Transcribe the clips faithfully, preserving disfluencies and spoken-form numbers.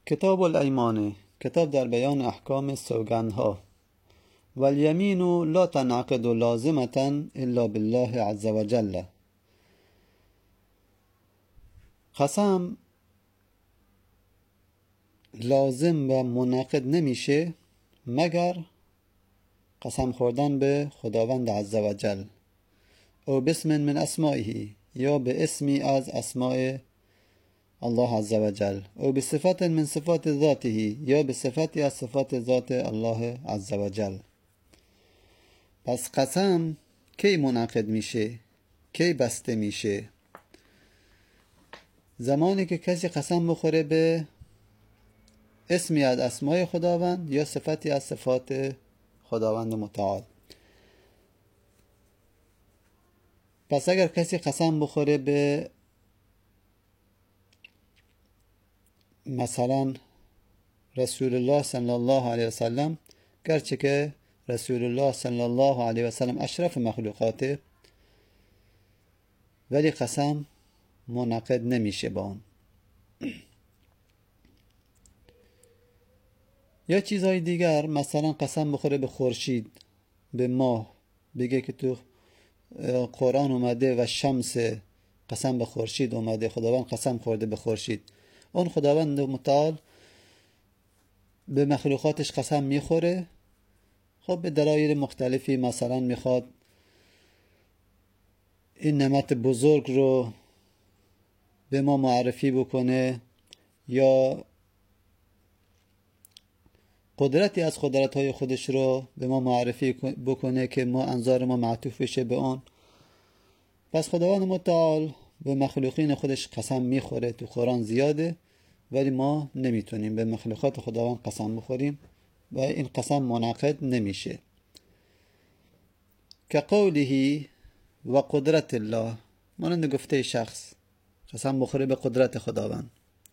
کتاب الایمان، کتاب در بیان احکام سوگندها. والیمین لا تنعقد لازمة الا بالله عز وجل. قسم لازم و منعقد نمیشه مگر قسم خوردن به خداوند عز وجل، او باسم من اسمائه، یا به اسمی از اسماء الله عز وجل، او بصفت من صفات ذاته، یا به صفتی از صفات ذات الله عز وجل. پس قسم کی منعقد میشه، کی بسته میشه؟ زمانی که کسی قسم بخوره به اسمی از اسماء خداوند یا صفتی از صفات خداوند متعال. پس اگر کسی قسم بخوره به مثلا رسول الله صلی الله علیه وسلم، گرچه که رسول الله صلی الله علیه وسلم اشرف مخلوقاته، ولی قسم منعقد نمیشه با اون. یا چیزهای دیگر، مثلا قسم بخوره به خورشید، به ماه، بگه که تو قرآن اومده و شمس، قسم به خورشید اومده، خداوند قسم خورده به خورشید. اون خداوند متعال به مخلوقاتش قسم میخوره، خب به دلایل مختلفی، مثلا میخواد این نعمت بزرگ رو به ما معرفی بکنه، یا قدرتی از قدرت‌های خودش رو به ما معرفی بکنه که ما انظار ما معطوف بشه به اون. پس خداوند متعال به مخلوقین خودش قسم میخوره، تو قرآن زیاده، ولی ما نمیتونیم به مخلوقات خداوند قسم بخوریم و این قسم منعقد نمیشه. که قوله و قدرت الله، مانند گفته شخص قسم بخوره به قدرت خداوند.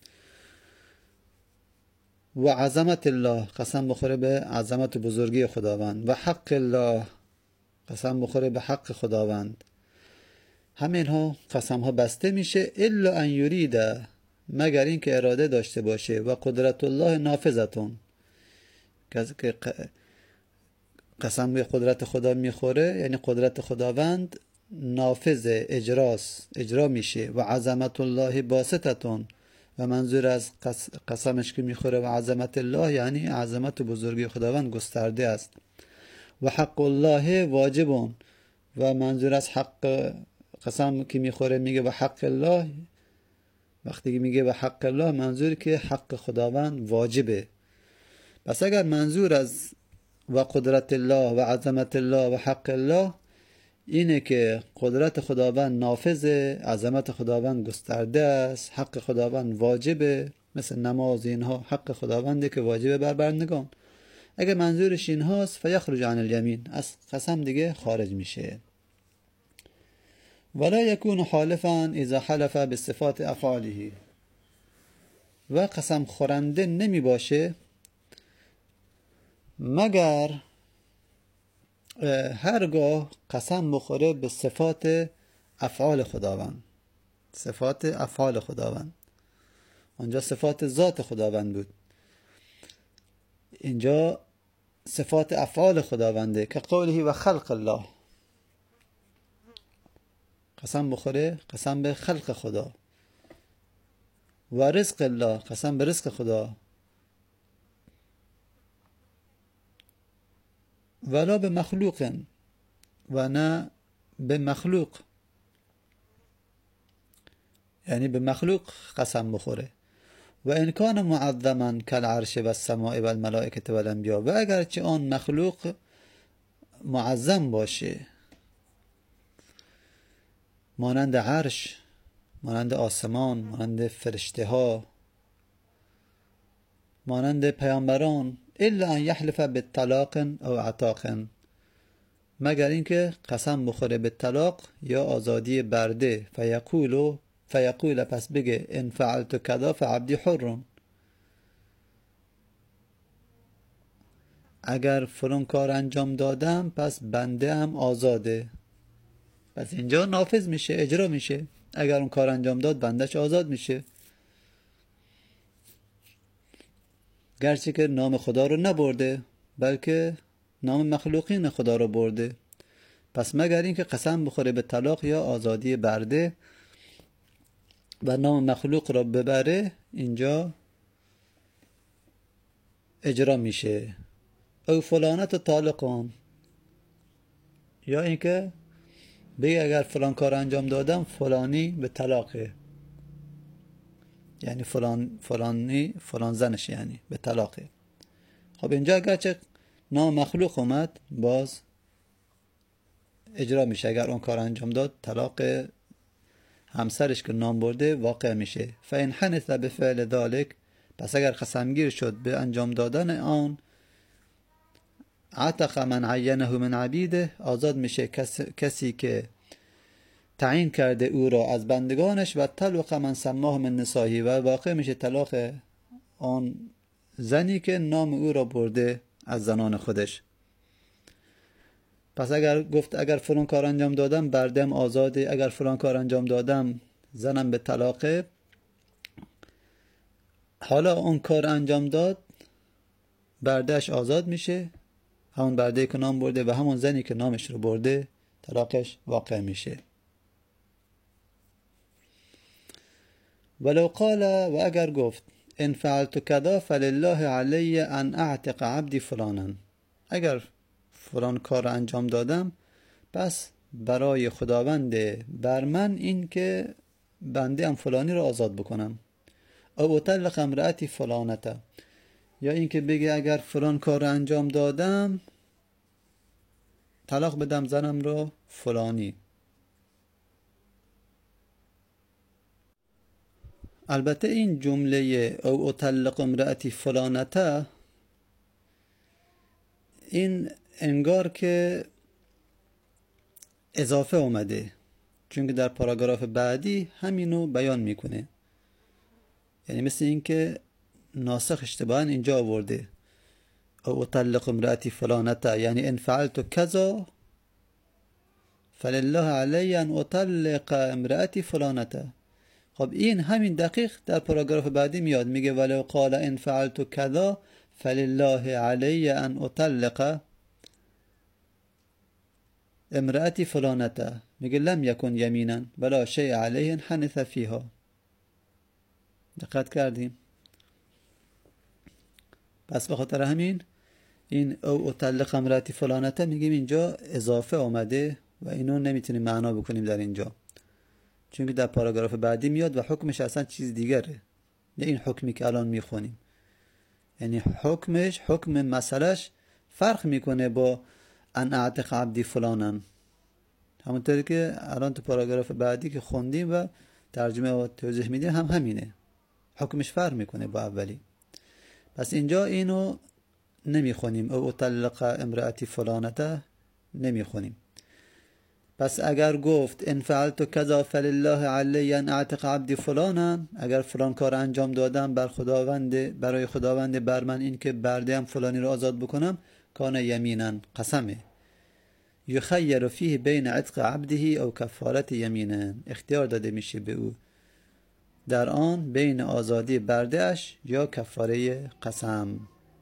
و عظمت الله، قسم بخوره به عظمت و بزرگی خداوند. و حق الله، قسم بخوره به حق خداوند. همین ها قسم ها بسته میشه، الا ان یریده، مگر این که اراده داشته باشه. و قدرت الله نافذتون، که قسم به قدرت خدا میخوره یعنی قدرت خداوند نافذ، اجراست، اجرا میشه. و عظمت الله باسطتون، و منظور از قسمش که میخوره و عظمت الله یعنی عظمت و بزرگی خداوند گسترده است. و حق الله واجبون، و منظور از حق قسم که میخوره میگه و حق الله، وقتی که میگه و حق الله منظور که حق خداوند واجبه. پس اگر منظور از و قدرت الله و عظمت الله و حق الله اینه که قدرت خداوند نافذه، عظمت خداوند گسترده است، حق خداوند واجبه، مثل نماز، اینها حق خداونده که واجبه بر بندگان. اگر منظورش این هاست فیخرج عن الیمین، از قسم دیگه خارج میشه. ولا یکون حالفا اذا حلف بصفات افعاله، و قسم خورنده نمی باشه مگر هرگاه قسم بخوره به صفات افعال خداوند. صفات افعال خداوند، اونجا صفات ذات خداوند بود، اینجا صفات افعال خداونده. که قوله و خلق الله، قسم بخوره قسم به خلق خدا. و رزق الله، قسم به رزق خدا. ولا به مخلوق، و نه به مخلوق، یعنی به مخلوق قسم بخوره. و ان کان معظما کالعرش و السماء و الملائکه و الانبیاء، و اگرچه آن مخلوق معظم باشه، مانند عرش، مانند آسمان، مانند فرشته ها، مانند پیامبران، الا ان یحلف بالطلاق او عتاق، مگر اینکه قسم بخوره به طلاق یا آزادی برده. فیقول فیقول پس بگه ان فعلت کذا فعبدی حر، اگر فلان کار انجام دادم پس بنده هم آزاده. پس اینجا نافذ میشه، اجرا میشه. اگر اون کار انجام داد بندش آزاد میشه. گرچه که نام خدا رو نبرده بلکه نام مخلوقین خدا رو برده. پس مگر اینکه قسم بخوره به طلاق یا آزادی برده و نام مخلوق را ببره، اینجا اجرا میشه. او فلانت طالقان، یا اینکه بگه اگر فلان کار انجام دادم فلانی به طلاقه، یعنی فلان فلانی فلان زنش یعنی به طلاقه. خب اینجا اگرچه نام مخلوق اومد باز اجرا میشه. اگر اون کار انجام داد طلاق همسرش که نام برده واقع میشه. فإن حنث بفعل ذلك، پس اگر قسمگیر شد به انجام دادن آن، عتق من عینه من عبیده، آزاد میشه کس، کسی که تعیین کرده او را از بندگانش، و طلق من سماه من نساهی، و واقع میشه طلاق آن زنی که نام او را برده از زنان خودش. پس اگر گفت اگر فلان کار انجام دادم بردم آزاده، اگر فلان کار انجام دادم زنم به طلاقه، حالا اون کار انجام داد بردهش آزاد میشه، همون برده که نام برده و همون زنی که نامش رو برده طلاقش واقع میشه. ولو قال، و اگر گفت ان فعلت کذا فلله علی ان اعتق عبدی فلانا، اگر فلان کار انجام دادم پس برای خداوند بر من این که بنده ام فلانی رو آزاد بکنم. او اطلق امرأتی فلانته، یا این که بگه اگر فلان کار انجام دادم طلاق بدم زنم رو فلانی. البته این جمله او اطلق امرأتی فلانته، این انگار که اضافه اومده، چون که در پاراگراف بعدی همینو بیان میکنه. یعنی مثل این که ناسخ اشتباها اینجا آورده او اطلق امرأتی فلانته، یعنی ان فعلت کذا فلله علی ان اطلق امرأتی فلانته. خب این همین دقیق در پاراگراف بعدی میاد، میگه ولو قال ان فعلت کذا فلله علی ان اطلق امرأتی فلانته، میگه لم یکن یمینا ولا شیء علیه حنث فیها. دقت کردیم؟ پس به خاطر همین این او اطلق امرأتی فلانته میگیم اینجا اضافه آمده و اینو نمیتونیم معنا بکنیم در اینجا، چون که در پاراگراف بعدی میاد و حکمش اصلا چیز دیگره، نه این حکمی که الان میخونیم. یعنی حکمش، حکم مسئلهش فرق میکنه با ان اعتق عبدی فلانن، همونطوری که الان تو پاراگراف بعدی که خوندیم و ترجمه و توضیح میدیم هم همینه، حکمش فرق میکنه با اولی. پس اینجا اینو نمیخونیم، او اطلق امرأتی فلانته نمیخونیم. پس اگر گفت ان فعلت کذا فلله علی ان اعتق عبدی فلانا، اگر فلان کار انجام دادم بر خداوند، برای خداوند بر من این که برده‌ام فلانی رو آزاد بکنم، کان یمینا، قسمه، یخیر فیه بین عتق عبده او کفارت یمینه، اختیار داده میشه به او در آن بین آزادی برده‌اش یا کفاره قسم.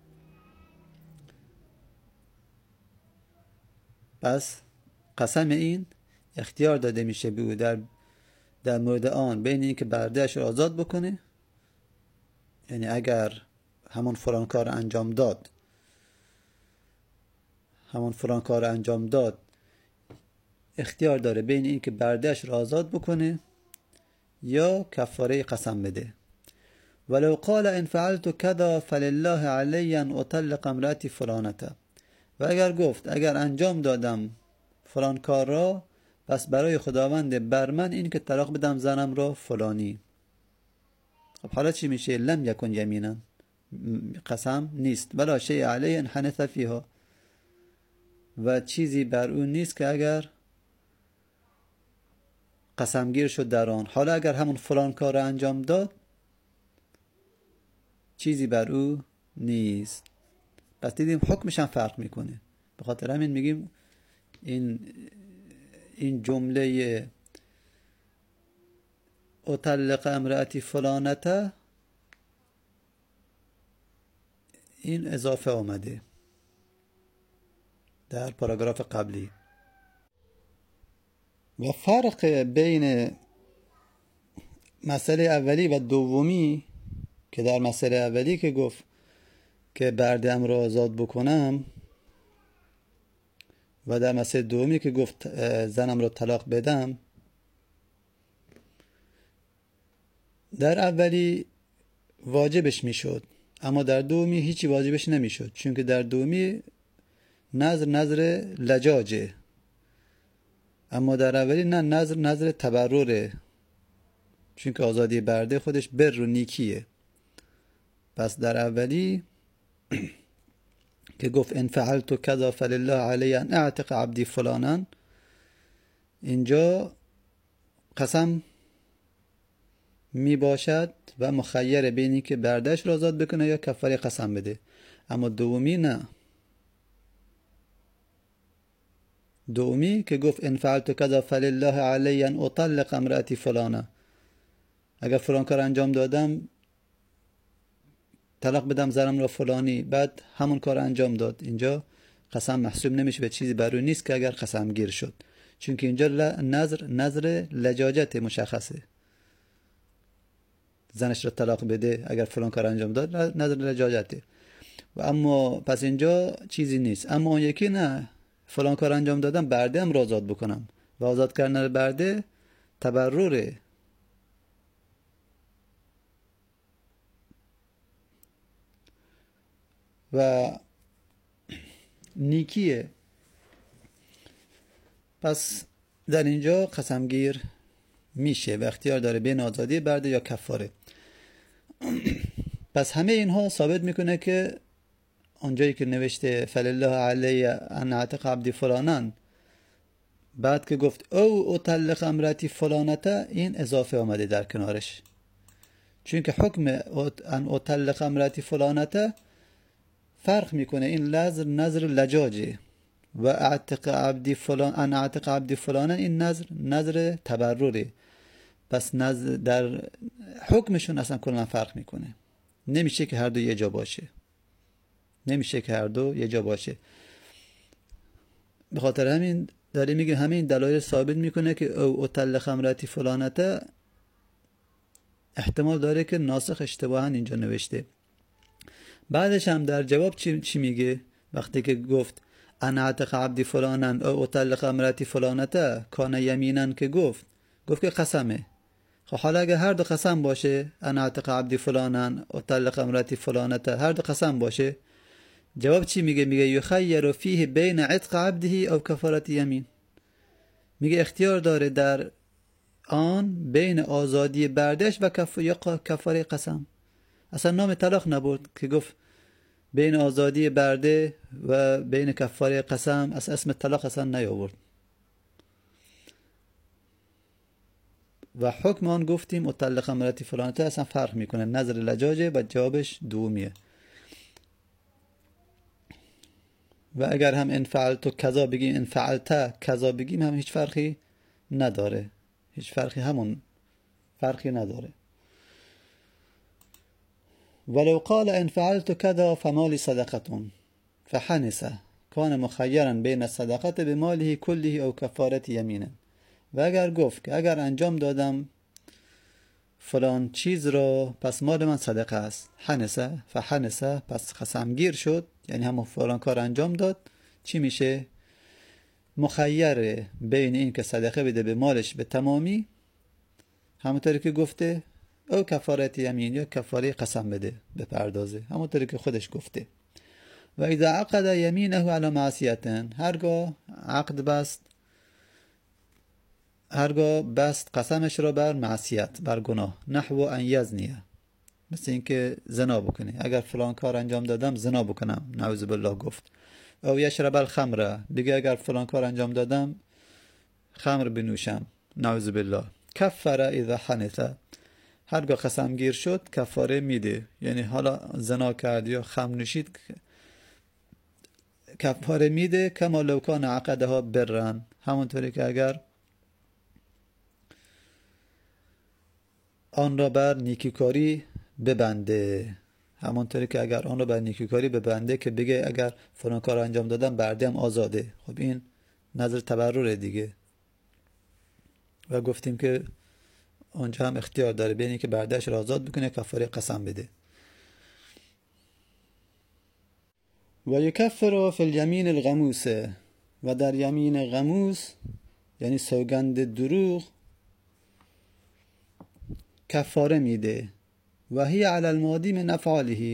پس قسم این اختیار داده میشه به او در در مورد آن بین این که برده‌اش رو آزاد بکنه، یعنی اگر همون فلان کار انجام داد همون فلان کار انجام داد اختیار داره بین این که برده‌اش رو آزاد بکنه یا کفاره قسم بده. ولو قال ان فعلت کذا فلله علی ان اطلق امرأتی فلانته، و اگر گفت اگر انجام دادم فلان کار را پس برای خداوند بر من این که طلاق بدم زنم را فلانی. خب حالا چی میشه؟ لم یکن یمینا، قسم نیست، ولا شیء علیه ان حنث فیها، و چیزی بر اون نیست که اگر قسمگیر شد در آن. حالا اگر همون فلان کار را انجام داد چیزی بر او نیست. پس دیدیم حکمش هم فرق میکنه. به خاطر همین میگیم این این جمله اطلق امرأتی فلانته این اضافه آمده در پاراگراف قبلی. و فرق بین مسئله اولی و دومی که در مسئله اولی که گفت که برده‌ام را آزاد بکنم و در مسئله دومی که گفت زنم را طلاق بدم، در اولی واجبش میشد اما در دومی هیچی واجبش نمیشد، چون که در دومی نظر نظر لجاجه، اما در اولی نه، نظر نظر تبرره، چون که آزادی برده خودش بر و نیکیه. پس در اولی که گفت ان فعلت کذا فلله علی ان اعتق عبدی فلانا، اینجا قسم می باشد و مخیر بینی که بردهش را آزاد بکنه یا کفاره قسم بده. اما دومی نه، دومی که گفت ان فعلت کذا فلله علی ان اطلق امرأتی فلانا، اگر فلان کار انجام دادم طلاق بدم زنم را فلانی، بعد همون کار انجام داد، اینجا قسم محسوب نمیشه، به چیزی برای نیست که اگر قسم گیر شد، چون که اینجا نظر نظر لجاجت مشخصه، زنش را طلاق بده اگر فلان کار انجام داد، نظر لجاجته. و اما پس اینجا چیزی نیست. اما اون یکی نه، فلان کار انجام دادم برده هم را آزاد بکنم و آزاد کردن برده تبرره و نیکیه. پس در اینجا قسمگیر میشه و اختیار داره بین آزادی برده یا کفاره. پس همه اینها ثابت میکنه که اونجایی که نوشته فلله علی ان اعتق عبدی فلانان، بعد که گفت او اطلق امرأتی فلانته، این اضافه آمده در کنارش، چون که حکم ان اطلق امرأتی فلانته فرق میکنه، این نظر نظر لجاجه و اعتق عبدی فلان ان اعتق عبدی فلانه این نظر نظر تبرره. پس نظر در حکمشون اصلا کلا فرق میکنه، نمیشه که هر دو یه جا باشه، نمیشه که هر دو یه جا باشه. به خاطر همین داره میگه همین دلایل ثابت میکنه که او اطلق امرأتی فلانته احتمال داره که ناسخ اشتباها اینجا نوشته. بعدش هم در جواب چی, چی میگه؟ وقتی که گفت ان اعتق عبدی فلانن او اطلق امرأتی فلانته کان یمینن، که گفت گفت که قسمه. خب حالا اگه هر دو قسم باشه، ان اعتق عبدی فلانن اطلق امرأتی فلانته، هر دو قسم باشه، جواب چی میگه؟ میگه یخیر فیه بین عتق عبده او کفارت یمین، میگه اختیار داره در آن بین آزادی بردش و کف... یا کفاره قسم. اصلا نام طلاق نبرد که گفت بین آزادی برده و بین کفاره قسم، اصلا اسم طلاق اصلا نیاورد. و حکم آن گفتیم اطلق امرأتی فلانته اصلا فرق میکنه، نظر لجاجه و جوابش دومیه. و اگر هم ان فعلت کذا بگیم، ان فعلت کذا بگیم، هم هیچ فرقی نداره، هیچ فرقی همون فرقی نداره. ولو قال ان فعلت كذا فمالي صدقة فحنس كان مخيرا بين الصدقة بماله كله او كفارة يمينه. و اگر گفت که اگر انجام دادم فلان چیز را پس مال من صدقه است، حنسه فحنسه، پس قسمگیر شد، یعنی هم فلان کار انجام داد، چی میشه؟ مخیر بین این که صدقه بده به مالش به تمامی، همونطوری که گفته، او کفارت یمین یا کفاره قسم بده به پردازه، همونطوری که خودش گفته. و اذا عقد یمینه علی معصیتن، هرگاه عقد بست هرگاه بست قسمش را بر معصیت، بر گناه، نحو ان یزنیه، مثل این که زنا بکنه، اگر فلان کار انجام دادم زنا بکنم، نعوذ بالله گفت. او یشرب الخمر، بگه اگر فلان کار انجام دادم خمر بنوشم، نعوذ بالله. کفر اذا حنث، هرگاه قسم گیر شد کفاره میده، یعنی حالا زنا کرد یا خمر نوشید کفاره میده. کما لو کان عقدها برن، همونطوری که اگر آن را بر نیکیکاری ببنده، همانطوری که اگر آن رو بر نیکوکاری ببنده که بگه اگر فلان کار انجام دادم برده هم آزاده. خب این نظر تبرره دیگه. و گفتیم که اونجا هم اختیار داره بین که بردهش را آزاد بکنه کفاره قسم بده. و یکفر فی الیمین الغموس، و در یمین غموس یعنی سوگند دروغ کفاره میده. و هی علی الماضی من افعاله،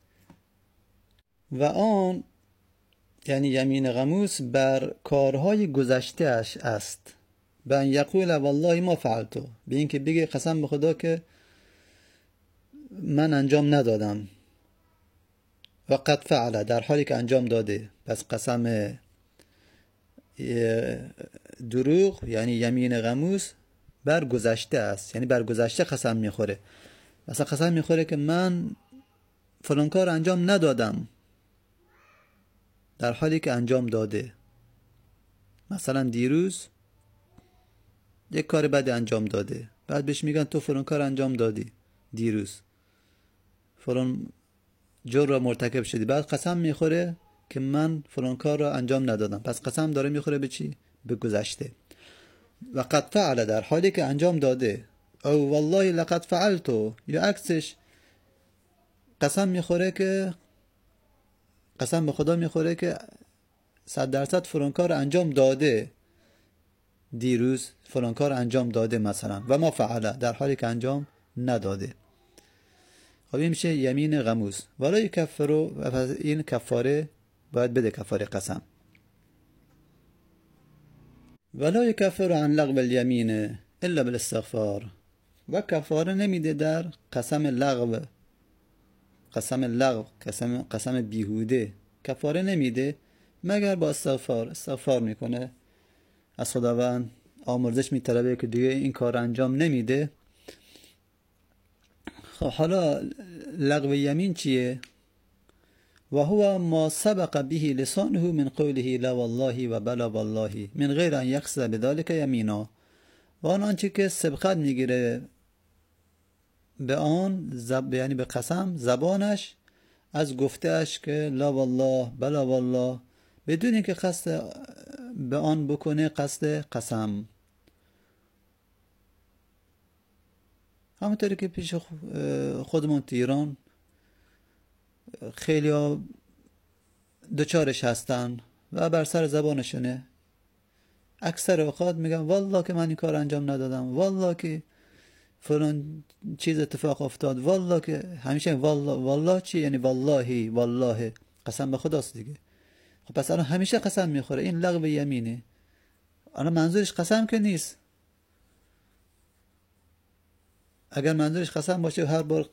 و آن یعنی یمین غموس بر کارهای گذشته اش است. به ان یقول والله ما فعلتو، به این که بگه قسم به خدا که من انجام ندادم. و قد فعل، در حالی که انجام داده. پس قسم دروغ یعنی یمین غموس بر گذشته است، یعنی بر گذشته قسم میخوره. مثلا قسم میخوره که من فلان کار انجام ندادم در حالی که انجام داده. مثلا دیروز یک کار بد انجام داده، بعد بهش میگن تو فلان کار انجام دادی دیروز، فلان جرم را مرتکب شدی، بعد قسم میخوره که من فلان کار را انجام ندادم. پس قسم داره میخوره به چی؟ به گذشته. و قد فعل، در حالی که انجام داده. او والله لقد فعلتو، یا عکسش قسم میخوره که قسم به خدا میخوره که صد درصد فلان کار انجام داده دیروز، فلان کار انجام داده مثلا. و ما فعل، در حالی که انجام نداده. خب این میشه یمین غموس. ولا یکفرو، و پس این کفاره باید بده، کفاره قسم. ولا یکفر عن لغو الیمین الا بالاستغفار، و کفاره نمیده در قسم لغو. قسم لغو، قسم قسم بیهوده کفاره نمیده مگر با استغفار. استغفار میکنه، از خداوند آمرزش میطلبه که دیگه این کار انجام نمیده. خب حالا لغو یمین چیه؟ و هو ما سبق به لسانه من قوله لا والله و بلا والله من غیر ان یقصد بذلك یمینا، و آن آنچه که سبقت میگیره به آن زب... یعنی به قسم زبانش از گفتهش که لا والله بلا والله، بدون اینکه قصد به آن بکنه قصد قسم. همونطوری که پیش خودمون تو ایران خیلی ها دچارش هستن و بر سر زبانشونه، اکثر اوقات میگن والله که من این کار انجام ندادم، والله که فلان چیز اتفاق افتاد، والله که همیشه والله. والله چی؟ یعنی والله والله قسم به خداست دیگه. خب پس الان همیشه قسم میخوره، این لغو یمینه. الان منظورش قسم که نیست. اگر منظورش قسم باشه و هر بار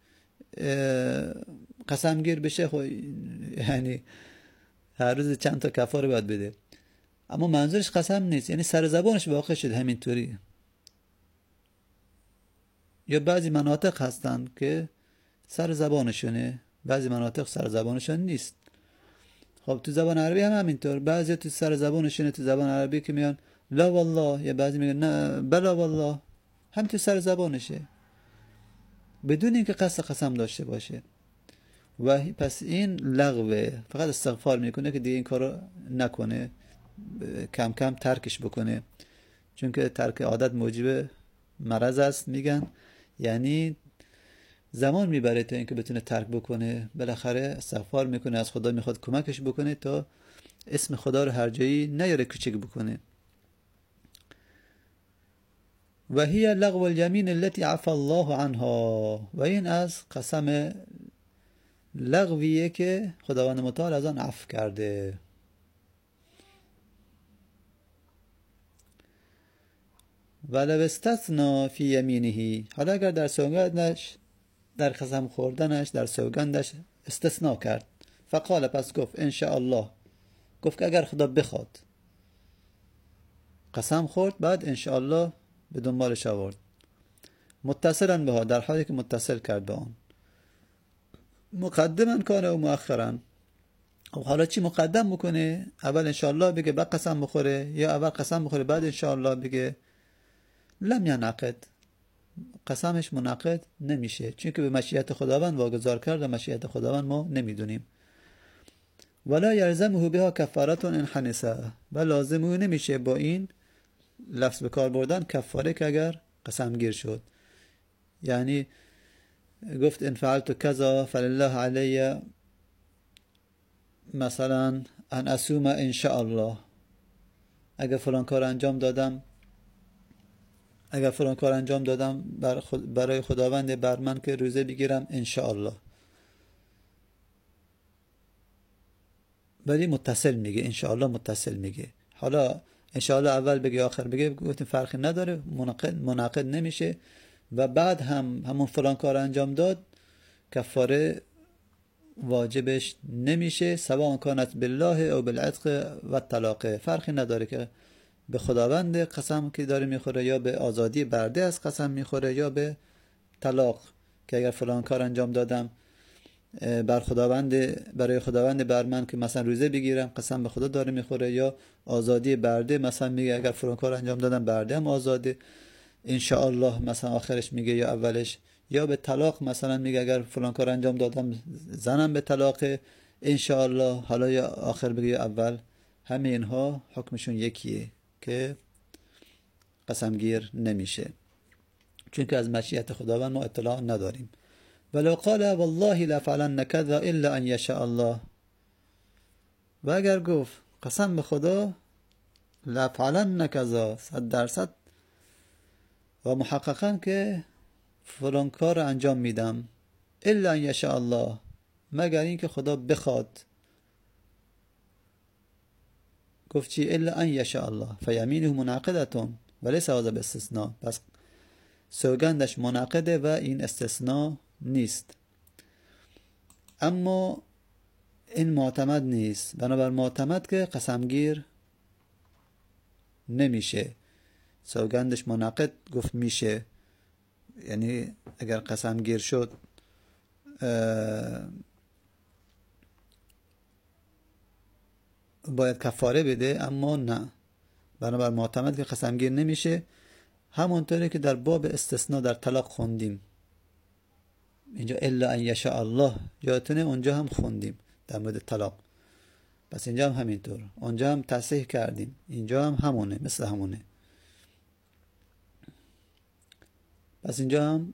قسم گیر بشه، خب یعنی هر روز چند تا کفاره باید بده. اما منظورش قسم نیست، یعنی سر زبانش واقع شد همینطوری. یا بعضی مناطق هستن که سر زبانشونه، بعضی مناطق سر زبانشون نیست. خب تو زبان عربی هم همینطور، بعضی تو سر زبانشونه تو زبان عربی که میگن لا والله، یا بعضی میگن نه بلا والله، هم تو سر زبانشه بدون اینکه قصد قسم داشته باشه. و پس این لغوه، فقط استغفار میکنه که دیگه این کارو نکنه، کم کم ترکش بکنه، چون که ترک عادت موجب مرض است میگن، یعنی زمان میبره تا اینکه بتونه ترک بکنه. بالاخره استغفار میکنه، از خدا میخواد کمکش بکنه تا اسم خدا رو هر جایی نیاره کوچک بکنه. و هی لغو الیمین التي عفى الله عنها، و این از قسم لغویه که خداوند متعال از آن عفو کرده. ولو استثنا فی یمینه، حالا اگر در سوگندش، در قسم خوردنش در سوگندش استثناء کرد، فقال، پس گفت ان شاء الله، گفت که اگر خدا بخواد. قسم خورد بعد ان شاء الله به دنبالش آورد، متصلا بها، در حالی که متصل کرد به آن. مقدما کانه و مؤخرا. خب حالا چی مقدم بکنه؟ اول ان شاء الله بگه بعد قسم بخوره، یا اول قسم بخوره بعد ان شاء الله بگه؟ لم ینعقد، قسمش منعقد نمیشه، چون که به مشیت خداوند واگذار کرد و مشیت خداوند ما نمیدونیم. ولا یلزمه بها کفارت ان حنسه، و لازم او نمیشه با این لفظ به کار بردن کفاره که اگر قسم گیر شد. یعنی گفت ان فعلت کذا فلله علی مثلا ان اسوم ان شاء الله، اگر فلان کار انجام دادم اگر فلان کار انجام دادم بر خود برای خداوند بر من که روزه بگیرم ان شاء الله. ولی متصل میگه، ان شاء الله متصل میگه. حالا ان شاء الله اول بگه آخر بگه گفتیم فرقی نداره، منعقد منعقد نمیشه. و بعد هم همون فلان کار انجام داد کفاره واجبش نمیشه، سواء کانت بالله او بالعتق و طلاق، فرقی نداره که به خداوند قسم که داره میخوره یا به آزادی برده از قسم میخوره یا به طلاق، که اگر فلان کار انجام دادم بر خداوند برای خداوند بر من که مثلا روزه بگیرم قسم به خدا داره میخوره، یا آزادی برده مثلا میگه اگر فلان کار انجام دادم برده هم آزاده ان شاء الله مثلا آخرش میگه یا اولش، یا به طلاق مثلا میگه اگر فلان کار انجام دادم زنم به طلاق ان شاء الله، حالا یا آخر بگه یا اول. همه اینها حکمشون یکیه که قسمگیر نمیشه، چون که از مشیت خداوند ما اطلاع نداریم. ولو قال والله لفعلن كذا الا ان يشاء الله، و اگر گفت قسم به خدا لفعلن كذا صد درصد و محققا که فلان کار انجام میدم، الا ان یشاء الله مگر این که خدا بخواد. گفت چی؟ الا ان یشاء الله فیمینه منعقدتون وليس هذا باستثناء، پس سوگندش منعقده و این استثناء نیست. اما این معتمد نیست، بنابر معتمد که قسمگیر نمیشه، سوگندش منعقد گفت میشه. یعنی اگر قسمگیر شد باید کفاره بده، اما نه، بنابر معتمد که قسمگیر نمیشه. همونطوری که در باب استثناء در طلاق خوندیم، اینجا الا ان یشاء الله یادتونه اونجا هم خوندیم در مورد طلاق، پس اینجا هم همینطور، اونجا هم تصحیح کردیم، اینجا هم همونه، مثل همونه. پس اینجا هم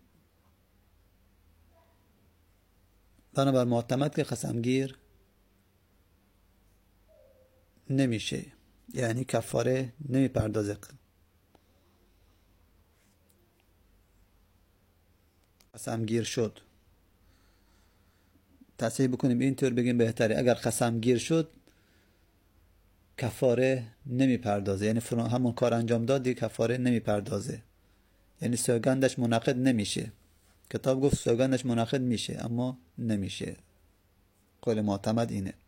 بنابر معتمد که قسمگیر نمیشه، یعنی کفاره نمیپردازه. قسمگیر شد، تصحیح بکنیم اینطور بگیم بهتره، اگر قسمگیر شد کفاره نمیپردازه، یعنی همون کار انجام دادی کفاره نمیپردازه، یعنی سوگندش منعقد نمیشه. کتاب گفت سوگندش منعقد میشه اما نمیشه، قول معتمد اینه.